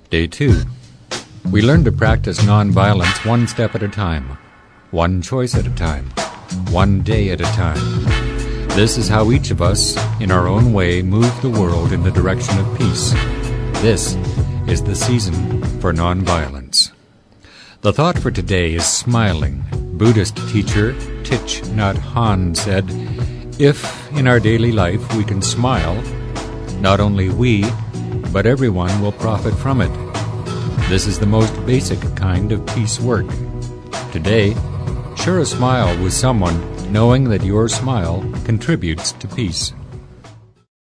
Day 2. We learn to practice nonviolence one step at a time, one choice at a time, one day at a time. This is how each of us, in our own way, move the world in the direction of peace. This is the season for nonviolence. The thought for today is smiling. Buddhist teacher Thich Nhat Hanh said, "If in our daily life we can smile, not only we, but everyone will profit from it. This is the most basic kind of peace work. Today, share a smile with someone, knowing that your smile contributes to peace."